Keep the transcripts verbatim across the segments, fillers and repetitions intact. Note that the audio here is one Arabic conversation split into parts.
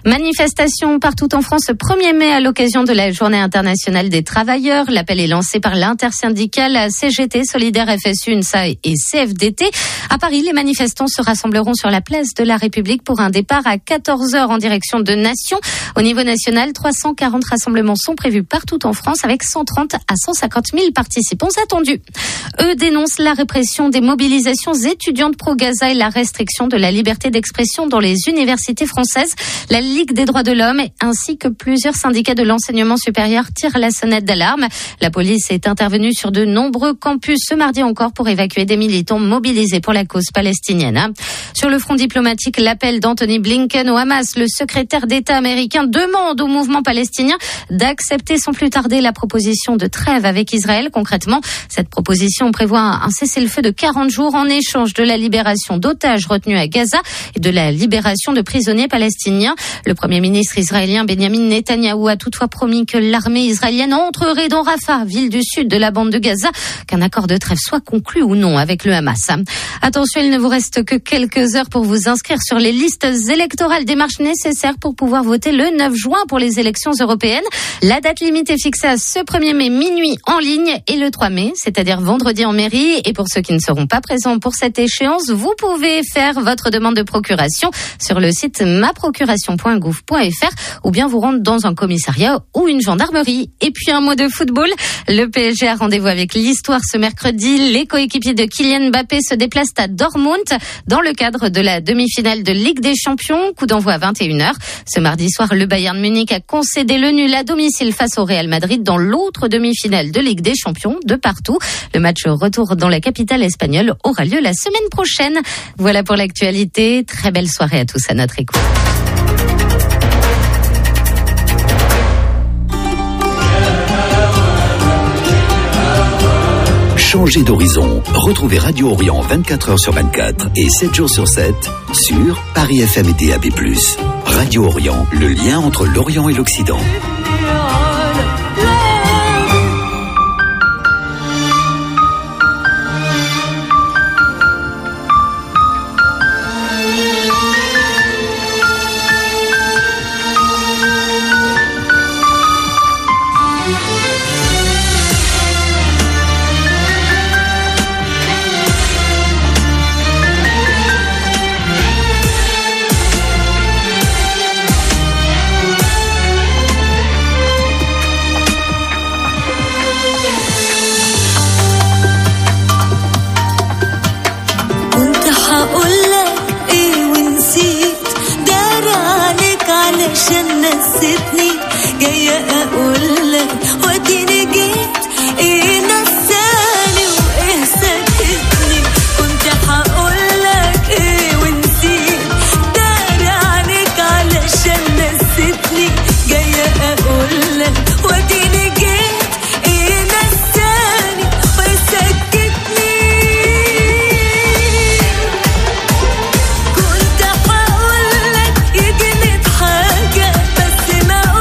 Manifestation partout en France ce premier mai à l'occasion de la Journée internationale des travailleurs. L'appel est lancé par l'intersyndicale C G T, Solidaire, F S U, U N S A et C F D T. À Paris, les manifestants se rassembleront sur la place de la République pour un départ à quatorze heures en direction de Nation. Au niveau national, trois cent quarante rassemblements sont prévus partout en France avec cent trente à cent cinquante mille participants attendus. Eux dénoncent la répression des mobilisations étudiantes pro-Gaza et la restriction de la liberté d'expression dans les universités françaises. La Ligue des droits de l'homme ainsi que plusieurs syndicats de l'enseignement supérieur tirent la sonnette d'alarme. La police est intervenue sur de nombreux campus ce mardi encore pour évacuer des militants mobilisés pour la cause palestinienne. Sur le front diplomatique, l'appel d'Anthony Blinken au Hamas, le secrétaire d'État américain demande au mouvement palestinien d'accepter sans plus tarder la proposition de trêve avec Israël. Concrètement, cette proposition prévoit un cessez-le-feu de quarante jours en échange de la libération d'otages retenus à Gaza et de la libération de prisonniers palestiniens. Le Premier ministre israélien Benjamin Netanyahou a toutefois promis que l'armée israélienne entrerait dans Rafah, ville du sud de la bande de Gaza, qu'un accord de trêve soit conclu ou non avec le Hamas. Attention, il ne vous reste que quelques heures pour vous inscrire sur les listes électorales, démarche nécessaire pour pouvoir voter le neuf juin pour les élections européennes. La date limite est fixée à ce premier mai minuit en ligne et le trois mai, c'est-à-dire vendredi en mairie. Et pour ceux qui ne seront pas présents pour cette échéance, vous pouvez faire votre demande de procuration sur le site ma procuration point gouv point f r ou bien vous rendre dans un commissariat ou une gendarmerie. Et puis un mot de football. Le P S G a rendez-vous avec l'histoire ce mercredi. Les coéquipiers de Kylian Mbappé se déplacent à Dortmund dans le cadre de la demi-finale de Ligue des Champions. Coup d'envoi à vingt et une heures. Ce mardi soir, le Bayern Munich a concédé le nul à domicile face au Real Madrid dans l'autre demi-finale de Ligue des Champions de partout. Le match retour dans la capitale espagnole aura lieu la semaine prochaine. Voilà pour l'actualité. Très belle soirée à tous à notre écoute. Changez d'horizon. Retrouvez Radio Orient vingt-quatre heures sur vingt-quatre et sept jours sur sept sur Paris F M et D A B plus. Radio Orient, le lien entre l'Orient et l'Occident. كنت حقولك يجني بحاجة بس ما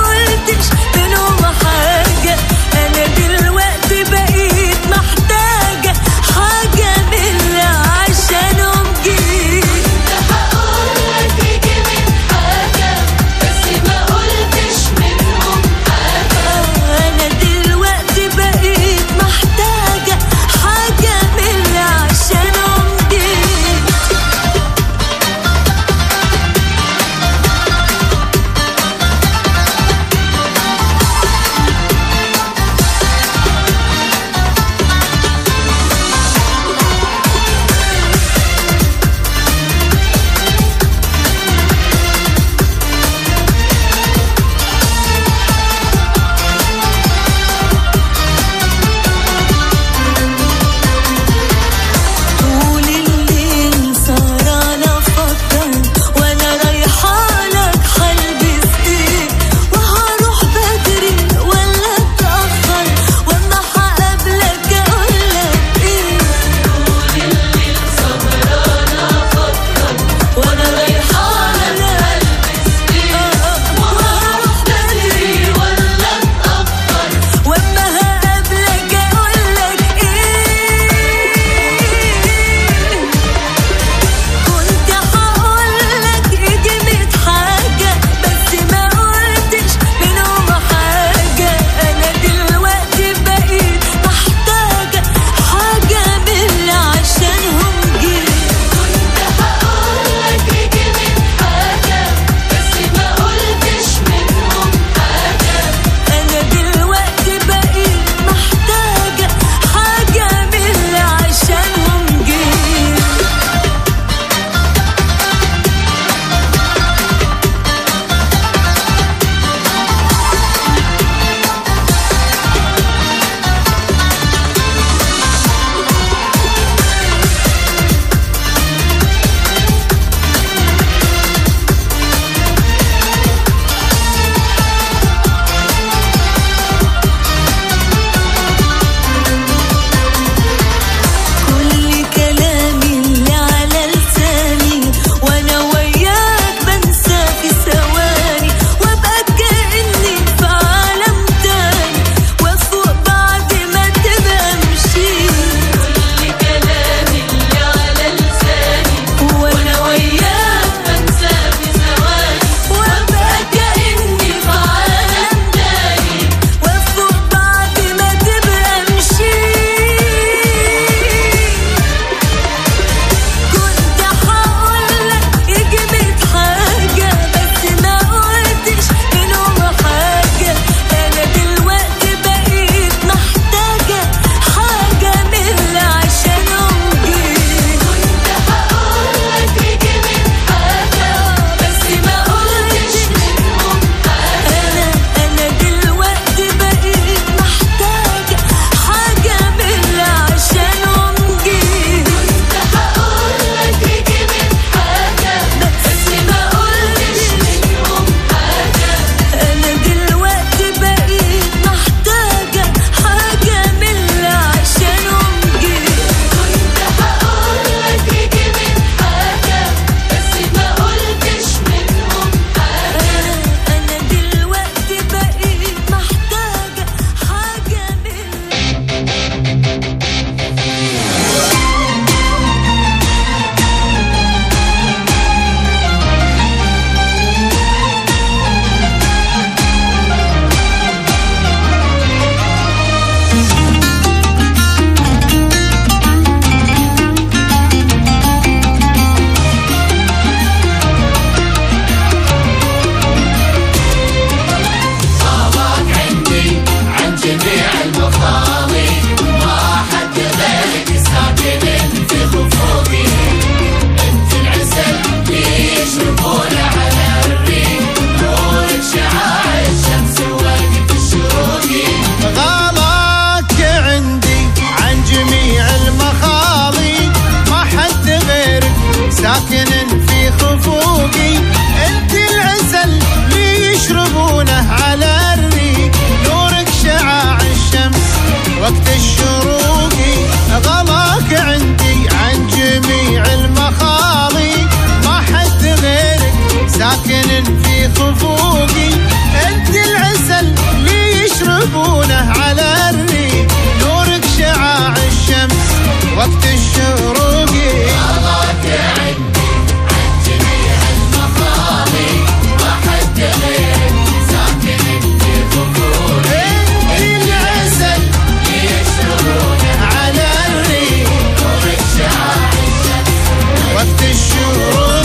خفوقي، انت العسل اللي يشربونه على الريق، نورك شعاع الشمس وقت الشروق. رضاك عندي عن جميع المخالق، ما حد غيرك ساكن في خفوقي، انت العسل اللي يشربونه على الريق، نورك شعاع الشمس وقت الشروق.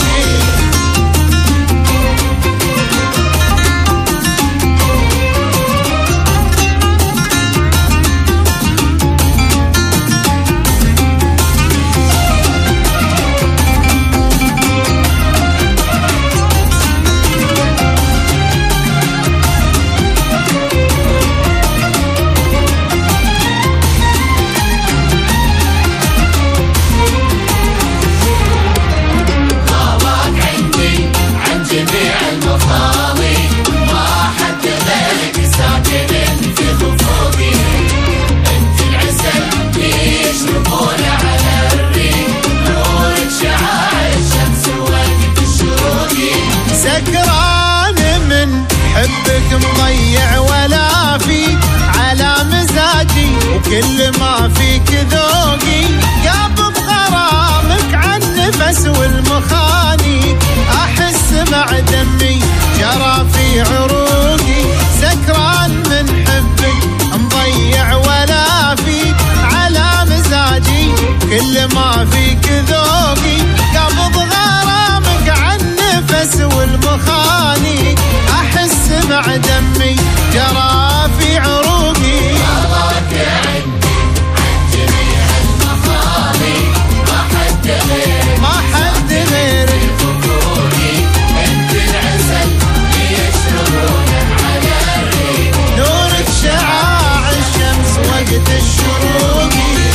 سكران من حبك مضيع ولا فيك على مزاجي، وكل ما فيك ذوقي قابض غرامك عن نفس والمخاني، احس مع دمي جرى في عروقي. سكران من حبك مضيع ولا فيك على مزاجي، كل ما فيك ذوقي قابض غرامك عن نفس والمخاني، احس مع دمي جرى في عروقي. رضاك عندي عن جميع المخالق، ما حد غيرك ما حد غيرك خفوقي، انت العسل اللي يشربونه على الريق، نورك شعاع الشمس وقت الشروق.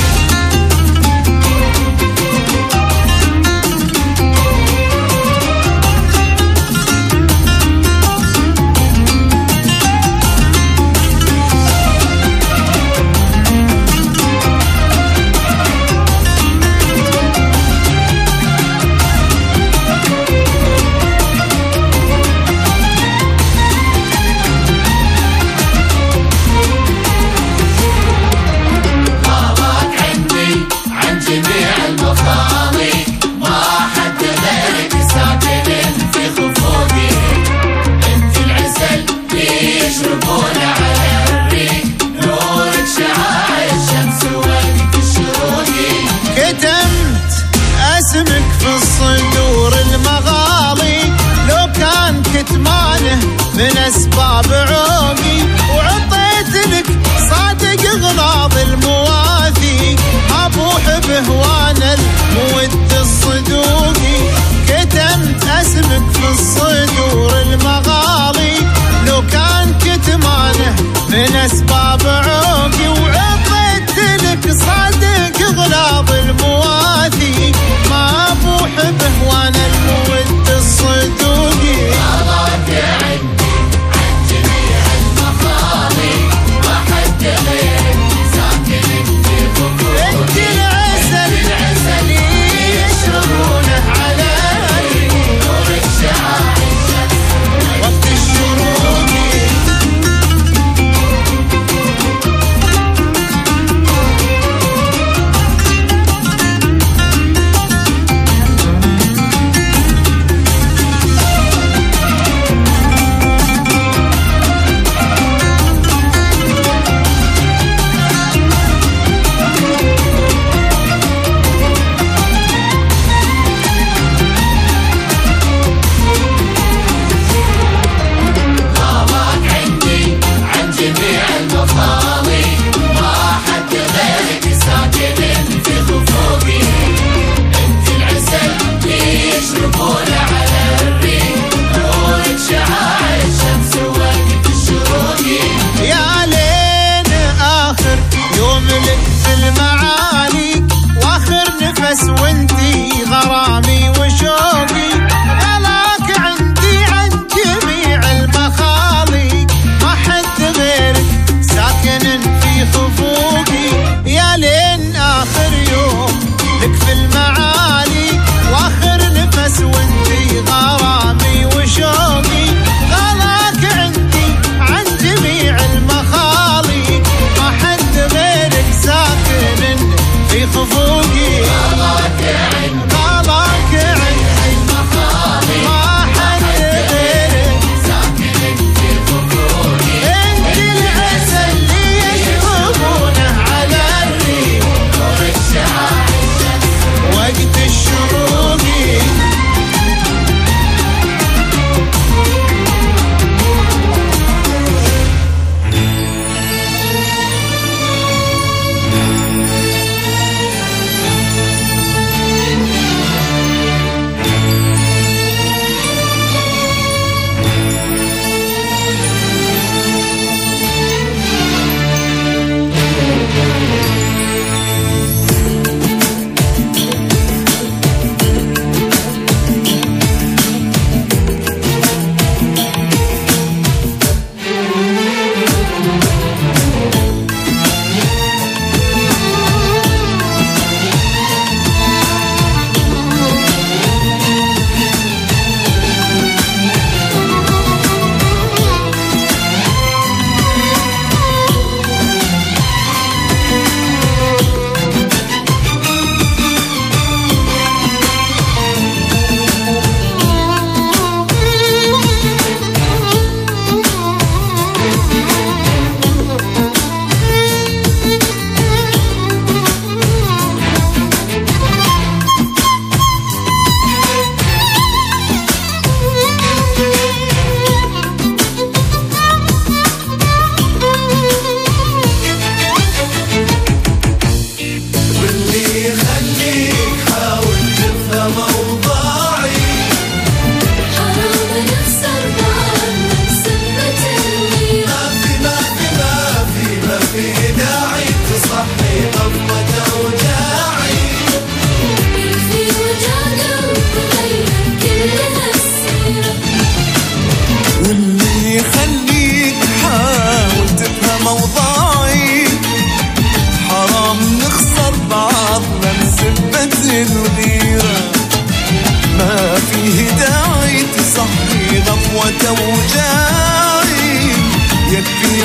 اسمك في الصدور المغالي، لو كان كتمانه من اسباب عوقي، وعطيت لك صادق غلاظ المواثيق، ابوح بهوان المود الصدوقي. كتمت اسمك في الصدور المغالي، لو كان كتمانه من اسباب عوقي، وعطيت لك صادق غلاظ المواثيق، ما ابوح بهوان المود الصدوقي. رضاك عندي عن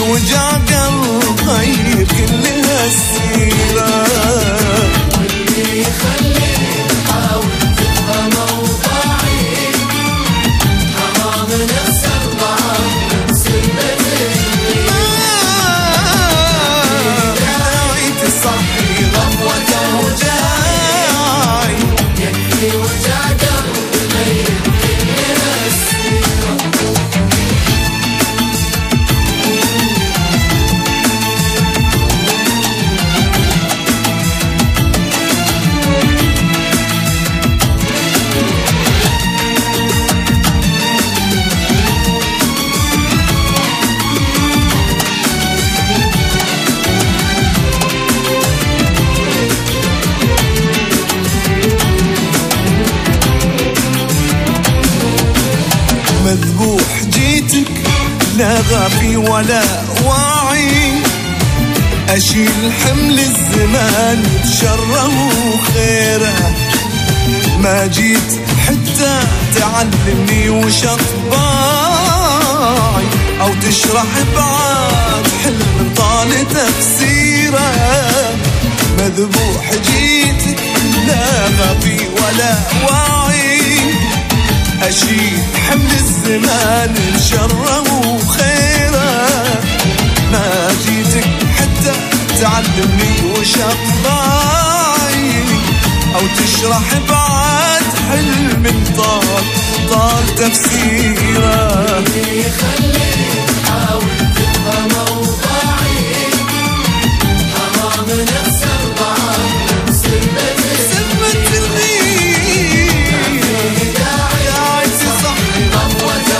وجع قلب غير كل هالسيرة. واللي يخليني أحاول تفهم أوضاعي حرام نفس الضعف بسبة بداية الصحي غفوة وجاي يكفي وجع قلب غير كل هالسيرة. مذبوح جيتك لا غافي ولا واعي، أشيل حمل الزمان بشره وخيره. ما جيت حتى تعلمني وش أطباعي أو تشرح بعد حلم طال تفسيره. مذبوح جيتك لا غافي ولا واعي، أشيل حمل الزمان شره وخيره. ما جيتك حتى تعلمني وش أطباعي أو تشرح بعد حلم طال طال تفسيره. اللي يخليني أحاول تفهم أوضاعي حرام نفس الضعف بسبة سبت الغيب بداية صحي غفوة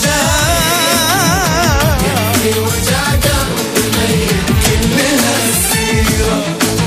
وجاي يكفي وجع قلب غير كل هالسيرة.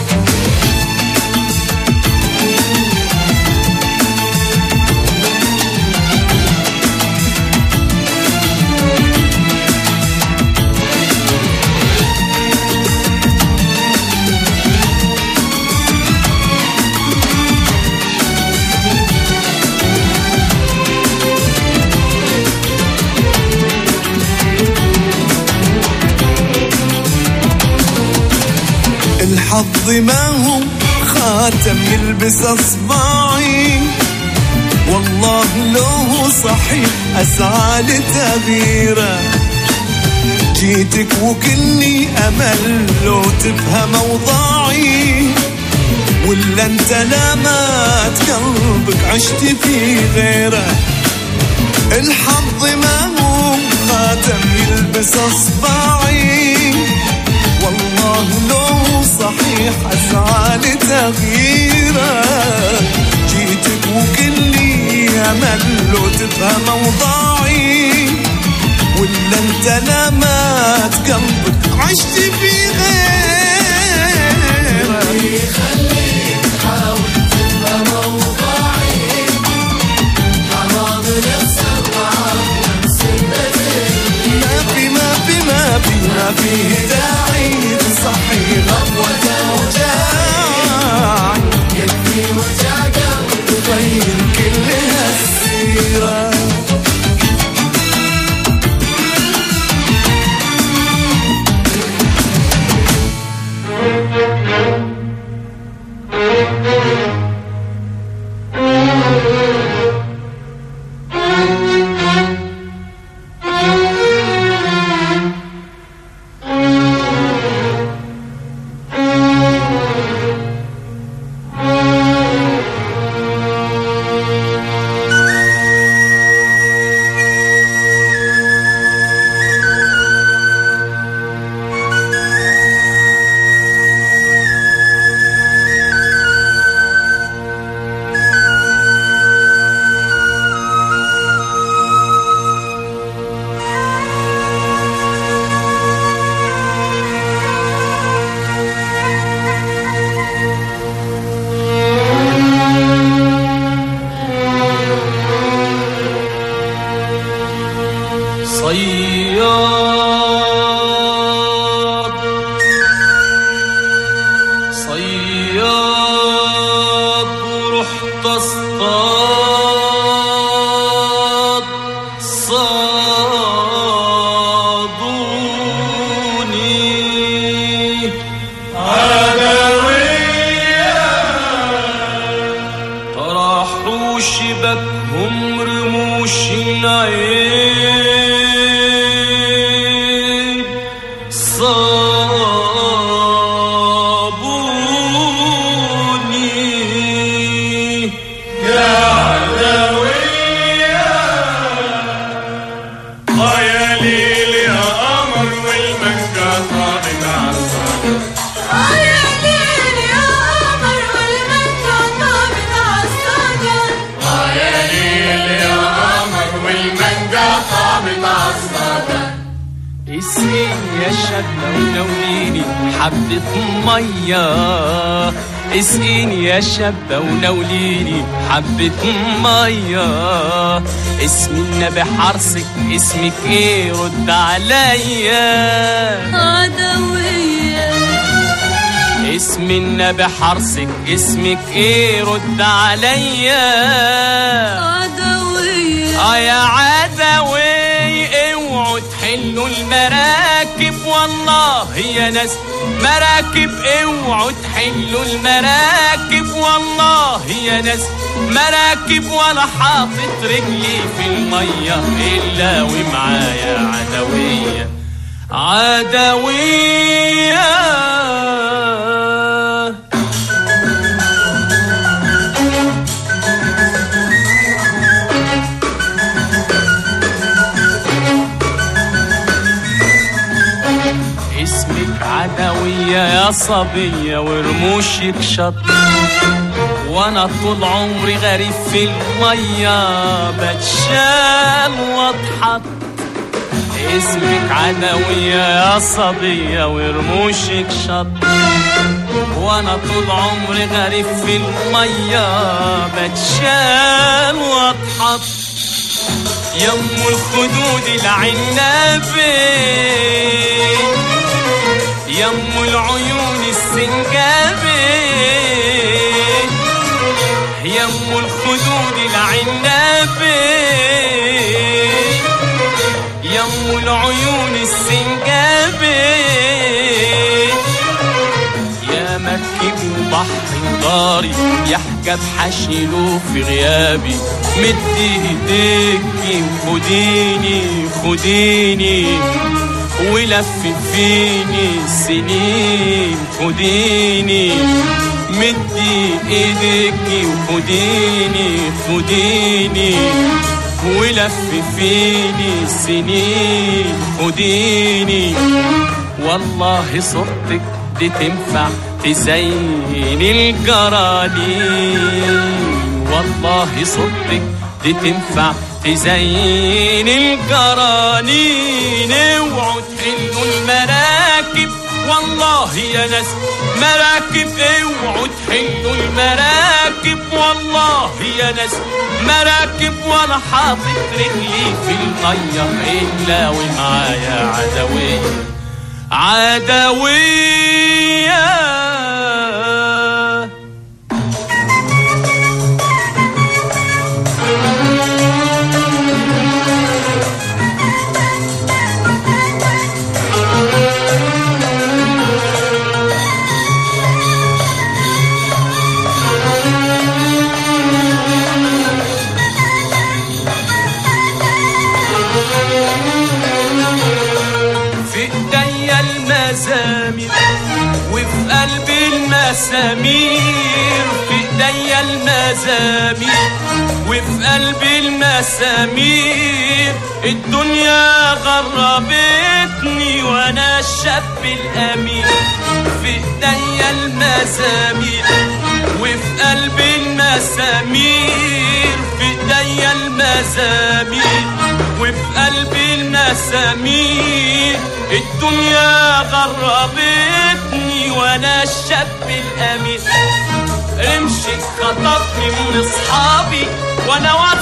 الحظ ما هو خاتم يلبس أصبعي، والله لو صحيح أسعى لتغييره. جيتك وكلني أمل لو تفهم أوضاعي، ولا أنت لامات قلبك عشت في غيره. الحظ ما هو خاتم يلبس أصبعي، والله لو صحيح أسعى لتغييره. جيتك وكلي أمل لو تفهم أوضاعي، ولا أنت لامات قلبك عشت في غيره. يخليني أحاول تفهم أوضاعي حرام نفس الضعف بسبة ما في ما في ما في ما في داعي تصحي غفوة وجاي، يكفي وجع قلب غير كل هالسيرة. صياد صياد ورحت اصطاد صادوني يا ليل يا قمر والمكة طابت عالصدر آه يا ليل يا قمر والمكة طابت عالصدر آه يا ليل يا قمر والمكة طابت عالصدر اسقيني يا شابة ونوليني حبة مية اسقيني يا شابة ونوليني حبة مية اسم النبي حرصك اسمك ايه رد عليا عدوية اسم النبي حرصك اسمك ايه رد عليا عدوية اه يا عدوي اوعوا تحلوا المراكب والله يا ناس مراكب اوعوا تحلوا المراكب والله يا ناس مراكب ولا حاطط رجلي في المية إلا ومعايا عدوية عدوية عدوية يا صبية ورموشك شط وانا طول عمري غريب في المية بتشال واتحط اسمك عدوية يا صبية ورموشك شط وانا طول عمري غريب في المية بتشال واتحط يم الخدود العنابي يم العيون السنجابي يم الخدود العنابي يم العيون السنجابي يا مركب وبحر ضاري يحجب حشيله في غيابي مدي ايديكي وخديني خديني ولف فيني السنين خديني مدي ايديكي وخديني خديني ولف فيني السنين خديني والله صورتك دي تنفع تزين الجرانين والله صورتك دي تنفع تزين الجرانين اوعوا تحلوا المراكب والله يا ناس مراكب اوعوا تحلوا المراكب والله يا ناس مراكب وانا حاطط رجلي في المية الا ومعايا عدوية عدوية وفي قلبي المسامير في ايديا المزامير وفي قلبي المسامير الدنيا غربتني وانا الشاب الامين في ايديا المزامير وفي قلبي المسامير في ايديا المزامير وفي قلبي المسامير الدنيا غربتني وانا الشاب الامين رمشك خطفني من اصحابي وانا واد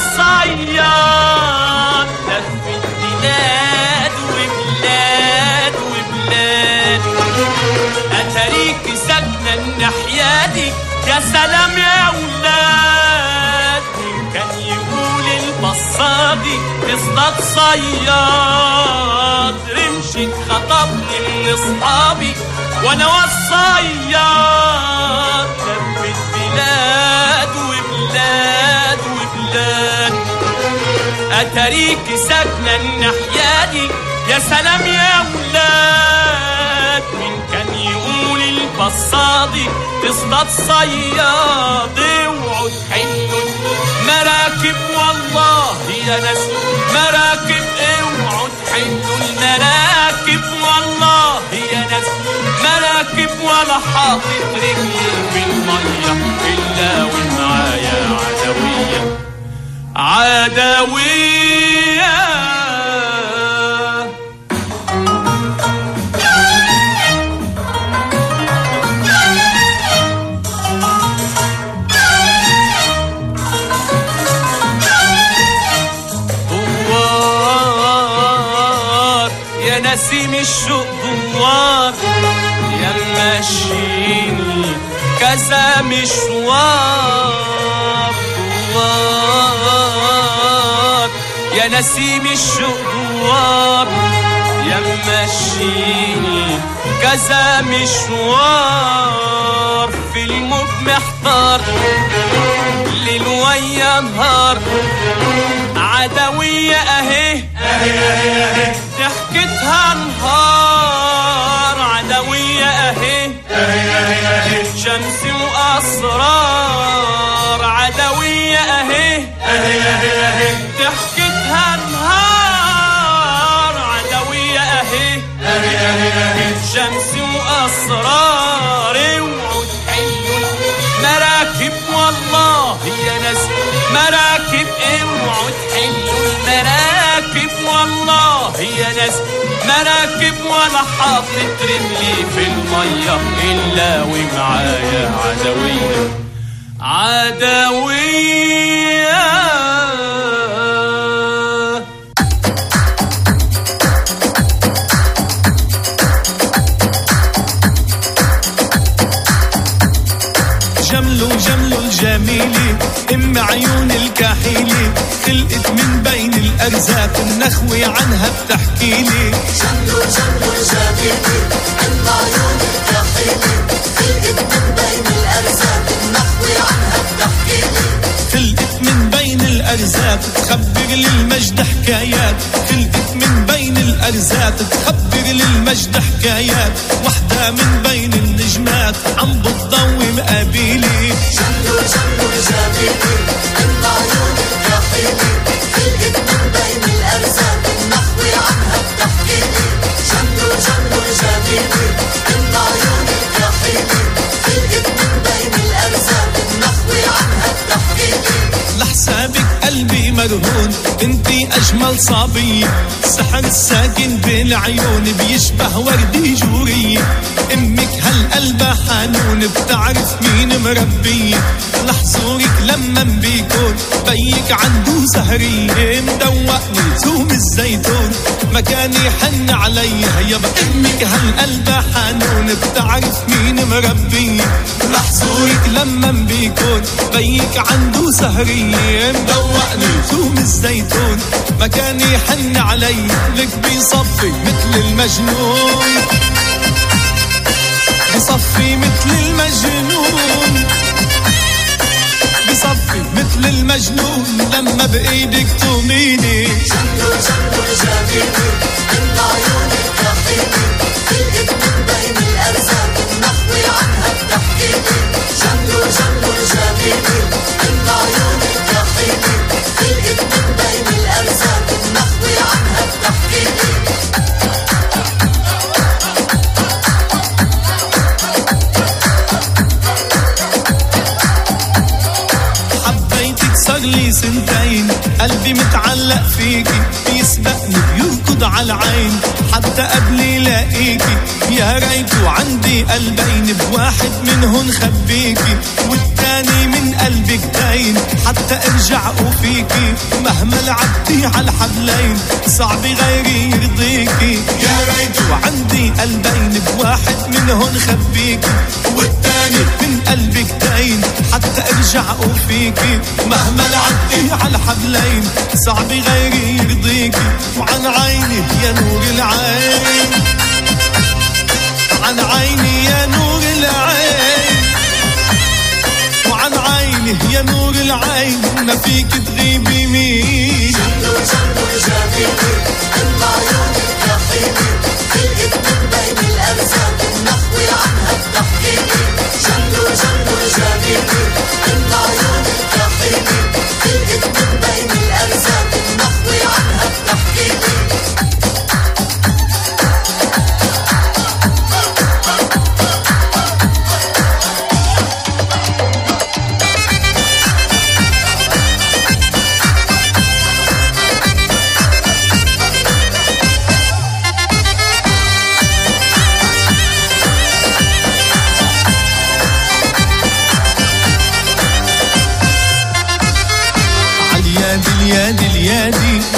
صياد لفت بلاد وبلاد وبلاد اتاريكي ساكنه الناحيه دي يا سلام يا ولاد كان يقول البصادي تصطاد صياد رمشك خطفني من اصحابي وانا والصياد لفت بلاد وبلاد وبلاد اتاريكي ساكنه الناحيه دي يا سلام يا ولاد مين كان يقول البصادي تصطاد صياد اوعوا تحلوا مراكب والله يا ناس مراكب اوعوا وتحلوا المراكب والله يا ناس مراكب ولا حاطط رجلي في المية إلا ومعايا عدوية عدوية نسيم الشوق دوار يا ماشيني كذا مشوار دوار يا نسيم الشوق دوار يا ماشيني كذا مشوار في الموت محتار ليل ويا نهار عدوية اهي ضحكتها نهار عدوية اهي شمس واسرار عدوية اهي ضحكتها نهار عدوية اهي شمس واسرار اوعوا تحلوا المراكب والله يا ناس مراكب اوعوا تحلوا المراكب والله يا ناس مراكب ولا حاطط رجلي في المية إلا ومعايا عدوية عدوية جملوا جملوا الجميلة ام عيون الكحيلة خلقت من بين الارزاق النخوة عنها بتحكيلي جملوا جملوا الجميلة ام عيون الكحيلة خلقت من بين الارزاق النخوة عنها بتحكيلي خلقت من بين الارزاق تخبر للمجد حكايات خلقت من بين الارزاق تخبر للمجد حكايات وحدة من بين النجمات عم بتضوي مقابيلي جملوا جملوا الجميلة ام عيون الكحيلة خلقت من بين الارزاق النخوة عنها بتحكيلي جملوا جملوا الجميلة ام عيون الكحيلة خلقت من بين الارزاق النخوة عنها بتحكيلي لحسابك قلبي مرهون انتي اجمل صبية السحر الساكن بين عيون بيشبه وردي جورية امك هالقلبة حنون بتعرف مين مربية لحظورك لما بيكون بيك عنده سهرية مدوقني زوم الزيتون مكاني حن عليها يابا امك هالقلبة حنون بتعرف مين مربية لحظورك لما بيكون بيك عنده سهرية مدوقني زوم الزيتون مكاني حن علي لك بيصفي مثل المجنون بصفي مثل المجنون بصفي مثل المجنون لما بإيدك توميني جملوا جملوا الجميلة ام عيون الكحيلة خلقت من بين الارزاق النخوة عنها بتحكيلي جملوا جملوا الجميلة ام عيون الكحيلة خلقت من بين الارزاق النخوة عنها بتحكيلي صار لي سنتين قلبي متعلق فيكي بيسبقني بيركض على العين حتى قبل لاقيكي يا ريتو عندي قلبين بواحد منهن خبيكي والتاني من قلبك داين حتى ارجع وفيكي مهما لعبتي على الحبلين صعب غيري يرضيكي يا ريتو عندي قلبين بواحد منهن خبيكي والتاني من قلبك داين حتى ارجع وفيكي مهما لعبتي على الحبلين صعب غيري يرضيكي وعن عيني يا نور العين عن عيني يا نور العين وعن عيني يا نور العين ما فيك تغيبي مين جملوا جملوا الجميلة ام عيون الكحيلة خلقت من بين الارزاق النخوة عنها بتحكيلي جملوا جملوا الجميلة ام عيون الكحيلة خلقت من بين الارزاق النخوة عنها بتحكيلي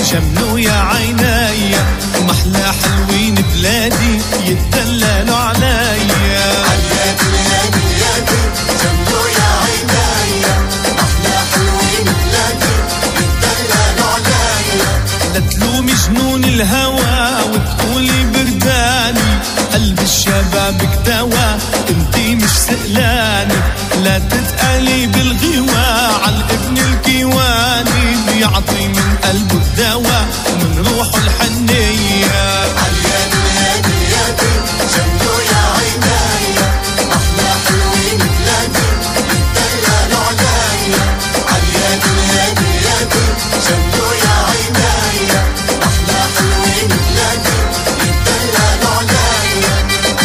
جملوا يا عينيا ومحلى حلوين بلادي يتدللوا عليا. عاليادي اليادي اليادي جملوا يا عينيا محلى حلوين بلادي يتدللوا عليا. لا تلومي جنون الهوى وتقولي برداني قلب الشباب دوا انتي مش سئلاني. لا تتقالي بالغوا عالابن الكيواني بيعطي من قلبه الدواء ومن روحه الحنية. عاليادي اليادي اليادي جملوا يا عينيا محلى حلوين بلادي يتدللوا عليا. عاليادي اليادي اليادي جملوا يا عينيا محلى حلوين بلادي يتدللوا عليا.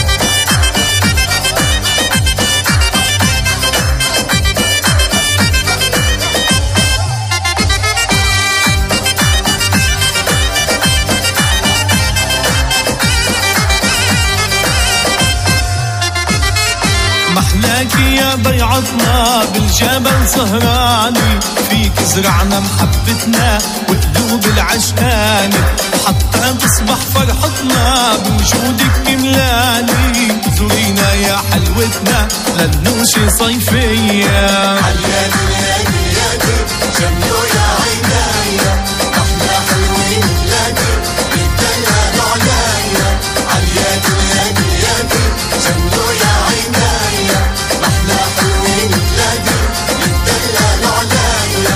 محلاكي يا بيعتنا بالجبل سهراني فيك زرعنا محبتنا وقلوب العشقاني وحتى تصبح فرحتنا بوجودك كملاني. زورينا يا حلوتنا للنوشة صيفية. عاليادي اليادي اليادي جملوا يا عينيا محلى حلوين بلادي يتدللوا عليا. عاليادي اليادي اليادي جملوا يا عينيا محلى حلوين بلادي يتدللوا عليا.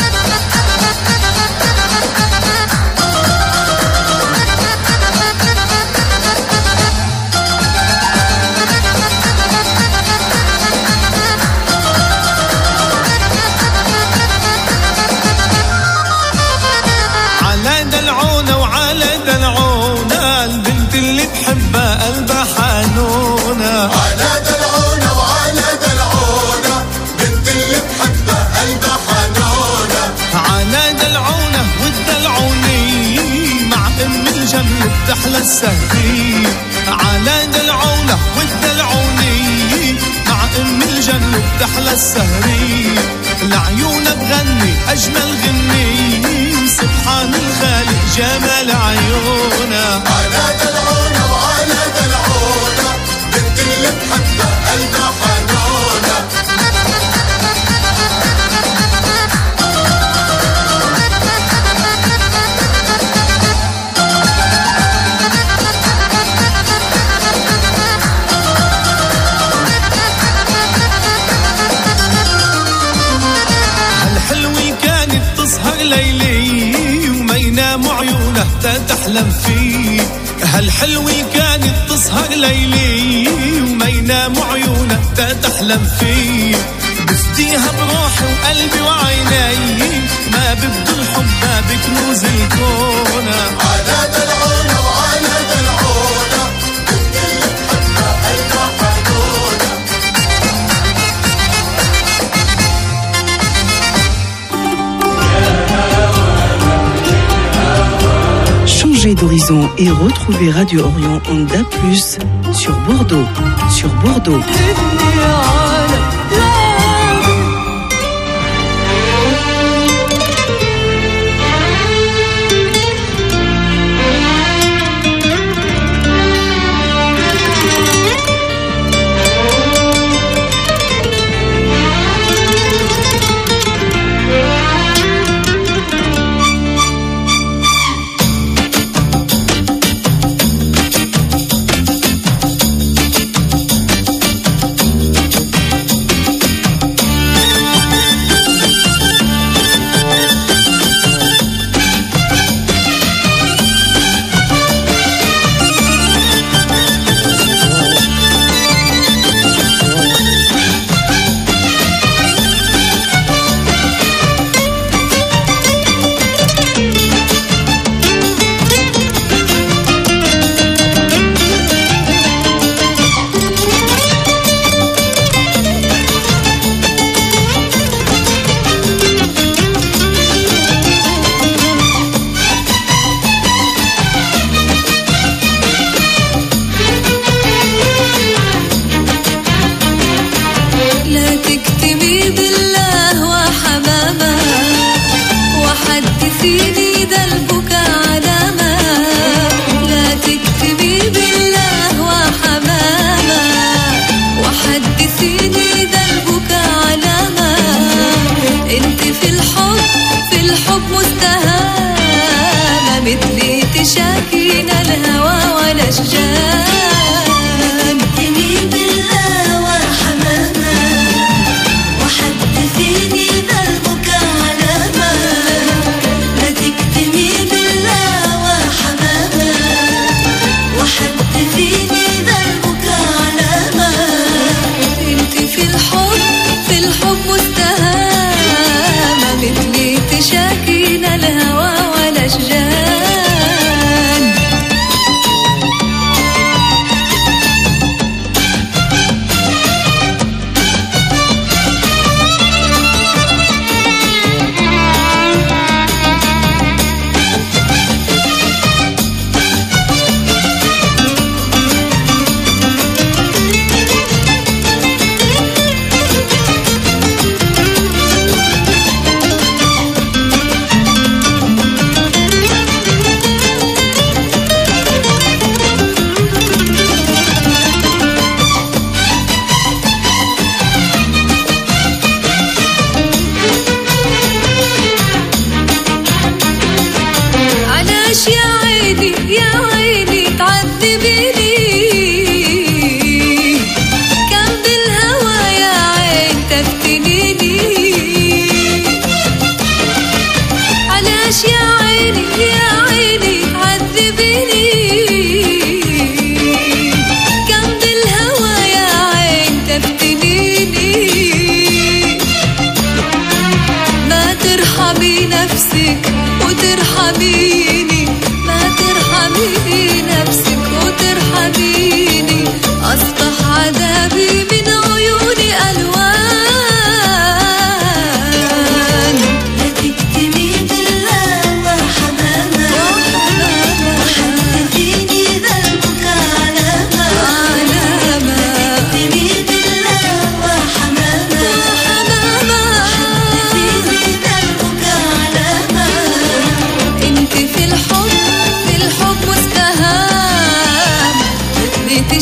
على دلعونا وعلى دلعونا البنت اللي بحبها قلبها حنونة. على دلعونا وعلى دلعونا بنت اللي بحبها قلبها حنونة. على دلعونا والدلعوني مع ام الجمل بتحلى السهري. على دلعونا والدلعوني مع ام الجمل بتحلى السهري. لعيونها بغني اجمل غني سبحان الخالق جمال عيونها. على دلعونا وعلى دلعونا بنت اللي بحبها قلبها حنونة. هالحلوة كانت تسهر ليلي وما يناموا عيونها تحلم فيه. هالحلوة كانت تسهر ليلي وما يناموا عيونها تحلم فيه. بفديها بروحي وقلبي وعيني ما ببدو الحب بكنوز الكون. على دلعونا وعلى دلعونا بنت اللي بحبها قلبها حنونة. Changez d'horizon et retrouvez Radio Orient en D A B plus, sur Bordeaux. Sur Bordeaux.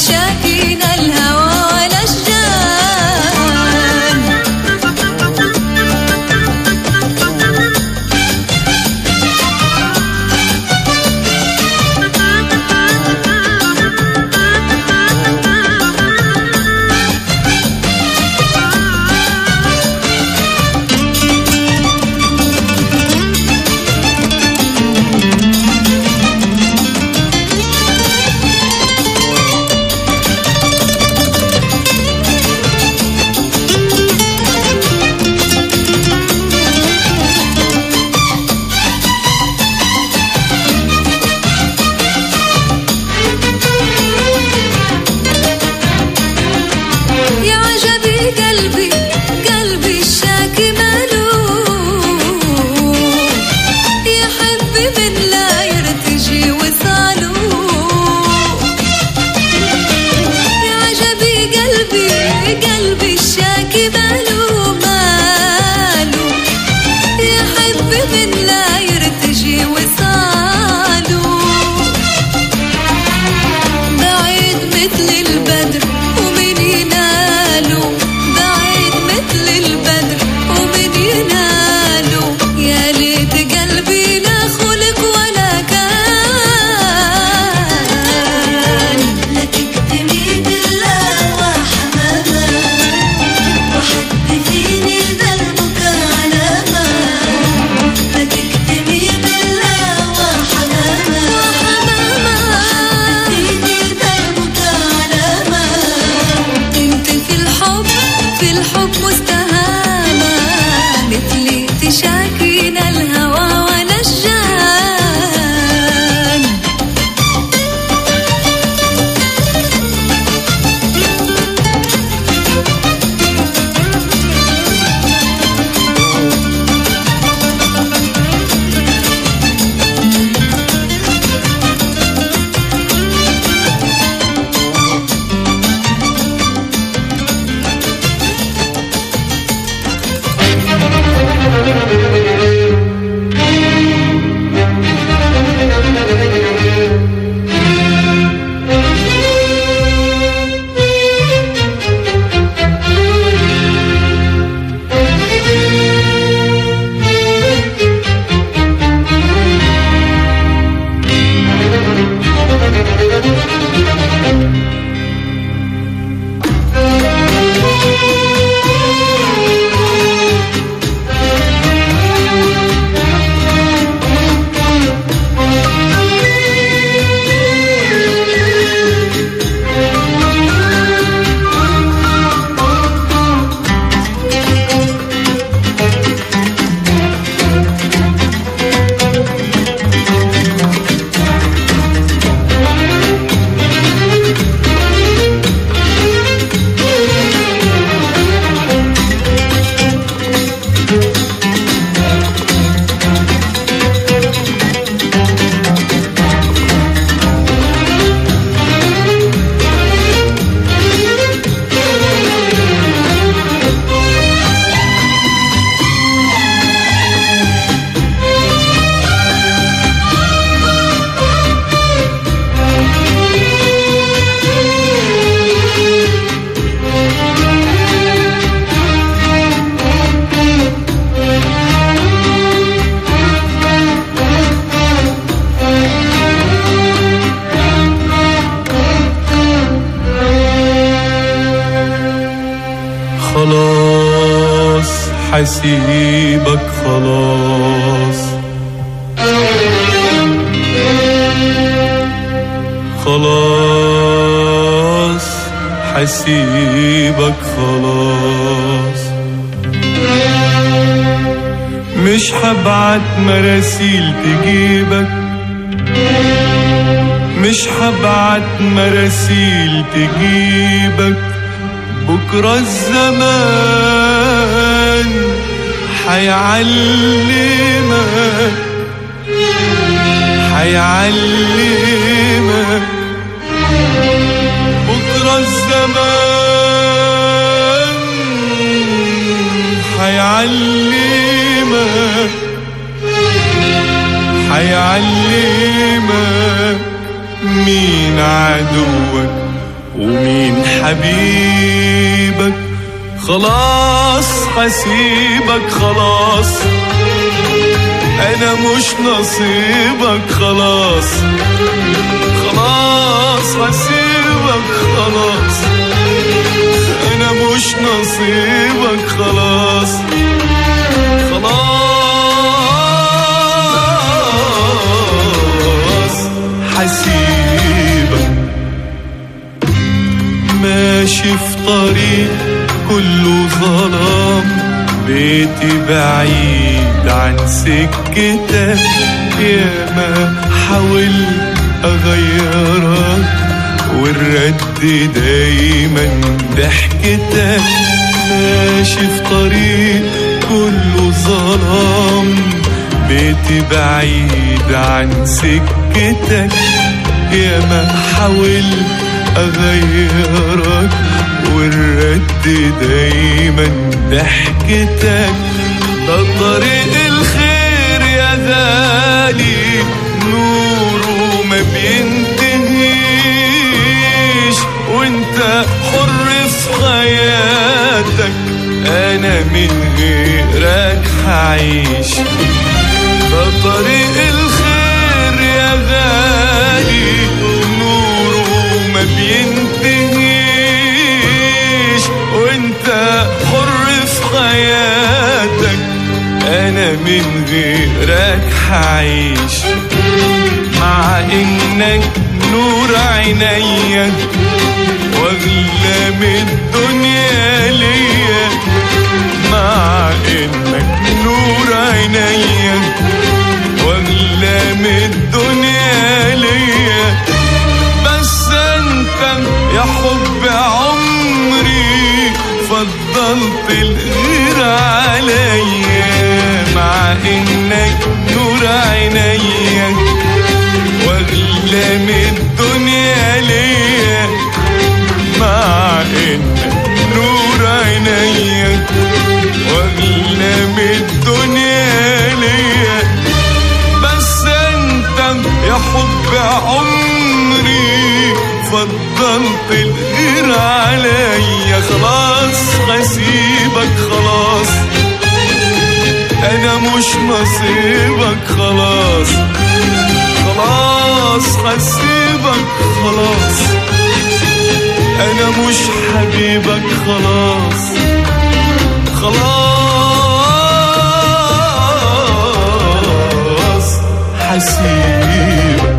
تشاكين الهوى والأشجان. حسيبك خلاص خلاص حسيبك خلاص مش هبعت مراسيل تجيبك مش هبعت مراسيل تجيبك بكرة الزمان حيعلمك حيعلمك بكرة الزمان حيعلمك حيعلمك مين عدوك ومين حبيبك خلاص حسيبك خلاص انا مش نصيبك خلاص خلاص حسيبك خلاص انا مش نصيبك خلاص خلاص حسيبك ماشي في طريق كله ظلام بيتي بعيد عن سكتك ياما حاولت اغيرك والرد دايما ضحكتك ماشي في طريق كله ظلام بيتي بعيد عن سكتك ياما حاولت اغيرك والرد دايما ضحكتك ده طريق الخير يا غالي نوره ما بينتهيش وانت حر في حياتك انا من غيرك هعيش ده طريق الخير يا غالي نوره ما بينتهيش وانت حر في حياتك انا من غيرك هعيش مع انك نور عينيا واغلى من الدنيا ليا مع انك نور عينيا واغلى من الدنيا ليا بس انت يا حب عمري فضلت الغير عليا مع انك نور عينيا واغلى من الدنيا ليا مع انك نور عينيا واغلى من الدنيا ليا بس انت يا حب عمري فضلت الغير عليا خلاص هسيبك خلاص انا مش نصيبك خلاص خلاص هسيبك خلاص انا مش حبيبك خلاص خلاص حسيبك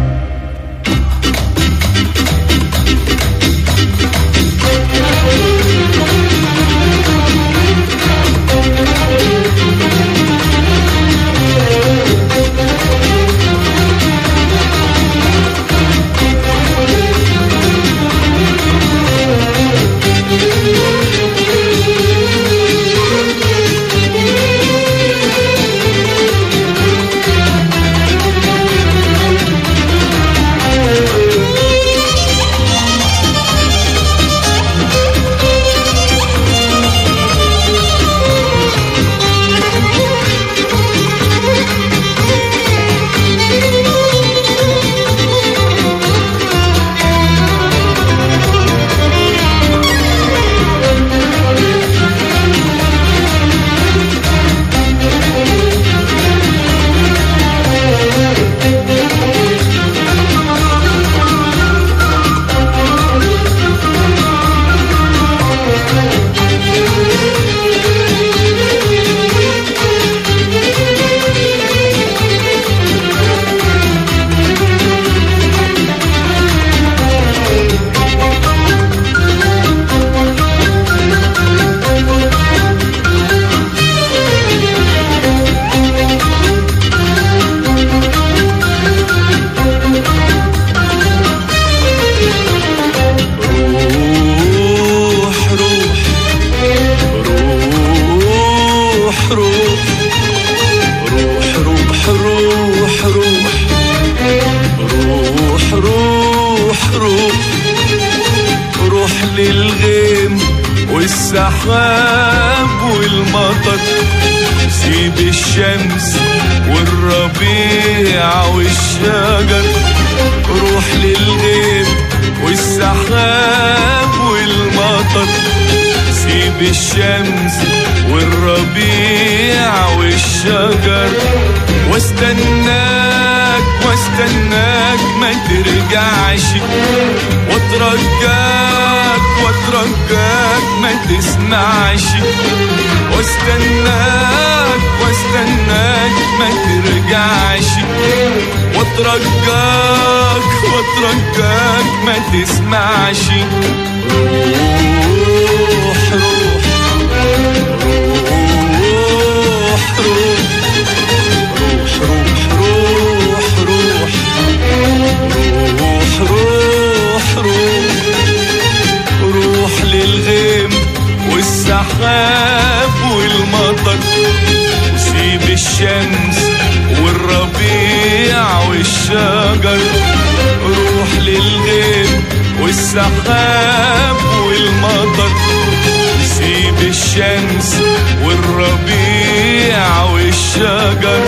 والسحاب والمطر، سيب الشمس والربيع والشجر، روح للغيب والسحاب سيب الشمس والربيع والشجر واستناك واستناك ما ترجعش واترجاك واترجاك ما تسمعش واستناك واستناك ما ترجعش واترجاك واترجاك ما تسمعش روح روح روح روح روح روح روح روح روح روح روح للغيم والسحاب والمطر وسيب الشمس والربيع والشجر روح للغيم والسحاب والمطر سيب الشمس والربيع والشجر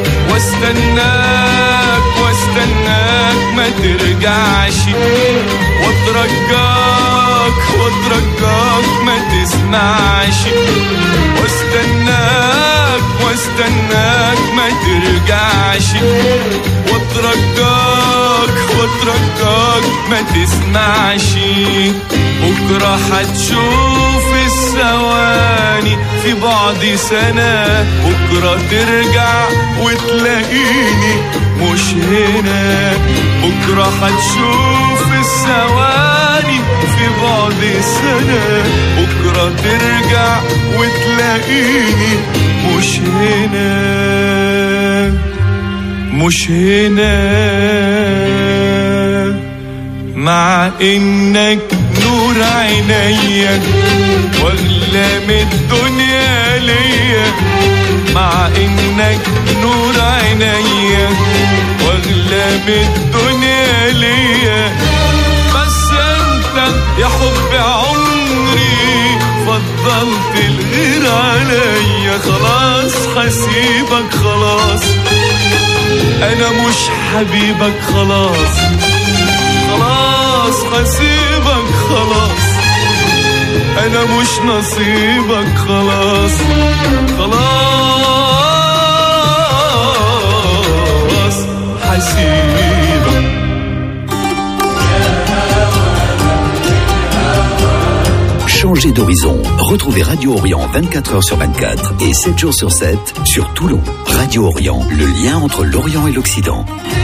واستناك واستناك ما ترجعش واترجاك واترجاك ما تسمعش واستناك واستناك ما ترجعش واترجاك واترجاك ما تسمعش بكرة هتشوف الثواني في بعد سنة بكرة ترجع وتلاقيني مش هنا بكرة هتشوف الثواني في بعد سنة بكرة ترجع وتلاقيني مش هنا مش هنا مع انك نور عينيا واغلى من الدنيا ليا مع انك نور عينيا واغلى من الدنيا ليا بس انت يا حب عمري فضلت الغير عليا خلاص هسيبك خلاص انا مش حبيبك خلاص خلاص هسيبك خلاص انا مش نصيبك خلاص خلاص هسيبك. Changez d'horizon. Retrouvez Radio Orient vingt-quatre heures sur vingt-quatre et sept jours sur sept sur Toulon. Radio Orient, le lien entre l'Orient et l'Occident.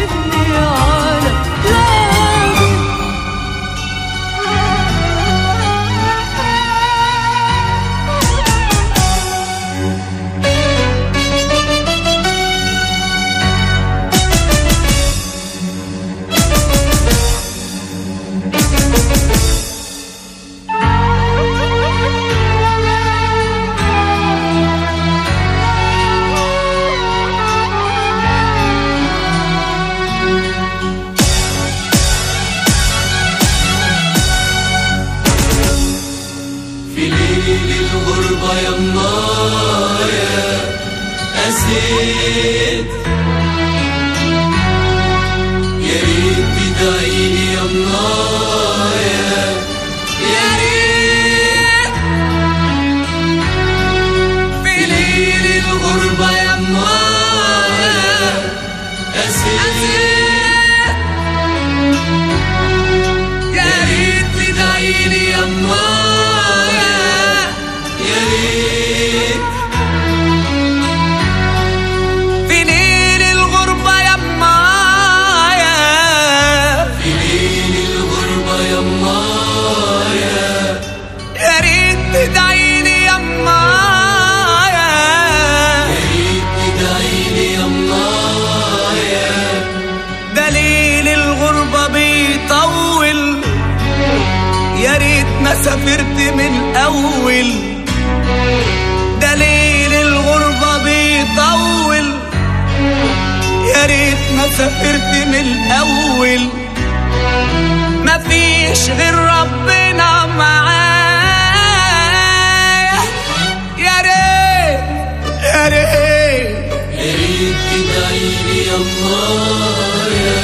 سافرت من الأول دليل الغربة بيطول يا ريت ما سافرت من الأول مفيش غير ربنا معايا يا ريت يا ريت يا ريت تدعيلي يا الله يا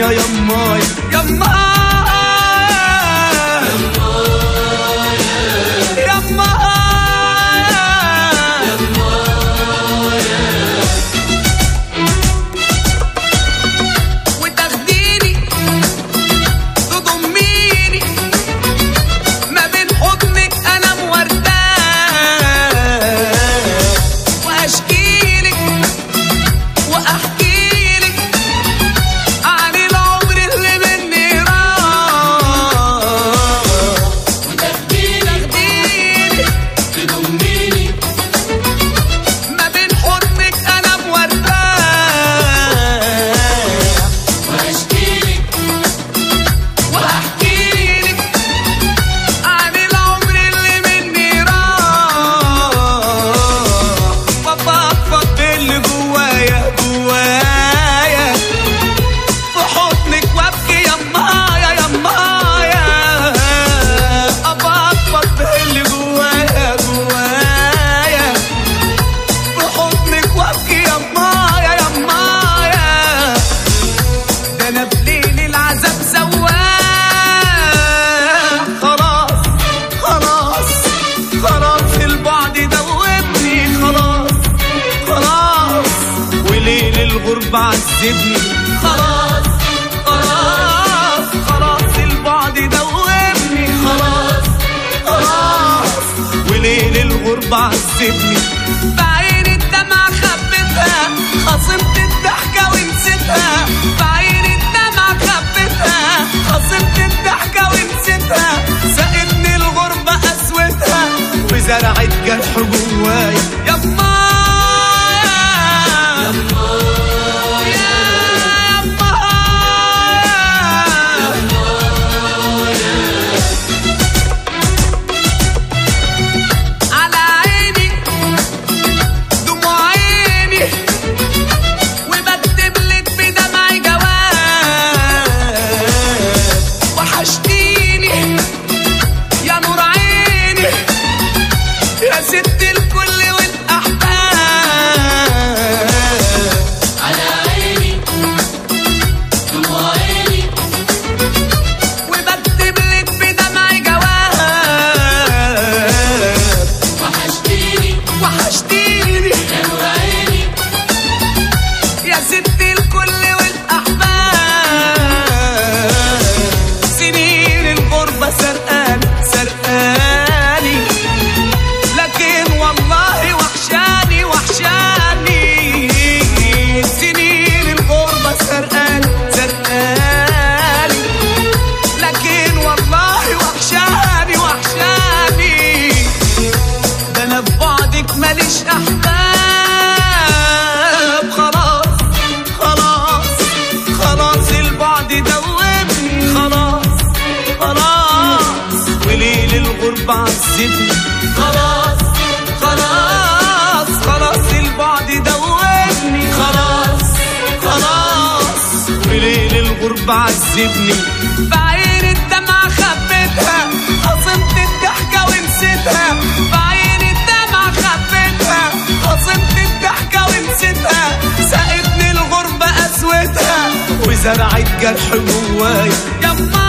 يمايا يمايا يمايا بعذبني خلاص خلاص خلاص البعد دوبني خلاص خلاص وليل الغربة عذبني بعين الدمع خبتها خصمت الضحكة ونسيتها بعين الدمع خبتها خصمت الضحكة ونسيتها سقتني الغربة قسوتها وزرعت جرح جوايا يما بعذبني خلاص خلاص خلاص البعد دوبني خلاص خلاص وليل الغربة عذبني بعين الدمع خبتها خصمت الضحكة ونسيتها بعين الدمع خبتها خصمت الضحكة ونسيتها سقتني الغربة قسوتها وزرعت جرح جوايا يما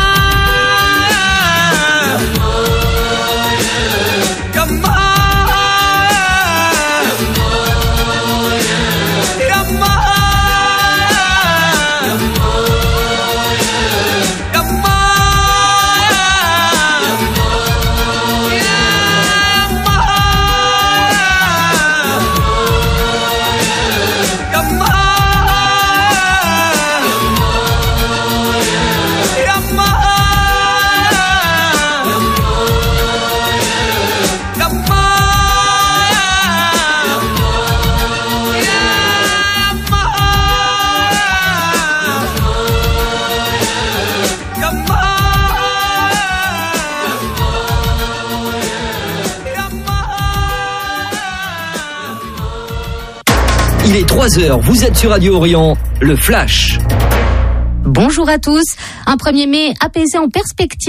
Il est trois heures, vous êtes sur Radio Orient, le Flash. Bonjour à tous. Un premier mai apaisé en perspective.